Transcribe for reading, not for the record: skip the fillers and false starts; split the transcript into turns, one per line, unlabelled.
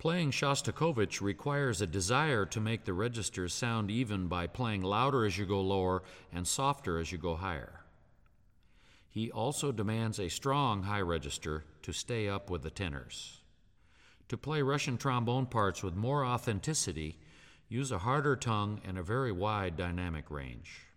Playing Shostakovich requires a desire to make the registers sound even by playing louder as you go lower and softer as you go higher. He also demands a strong high register to stay up with the tenors. To play Russian trombone parts with more authenticity, use a harder tongue and a very wide dynamic range.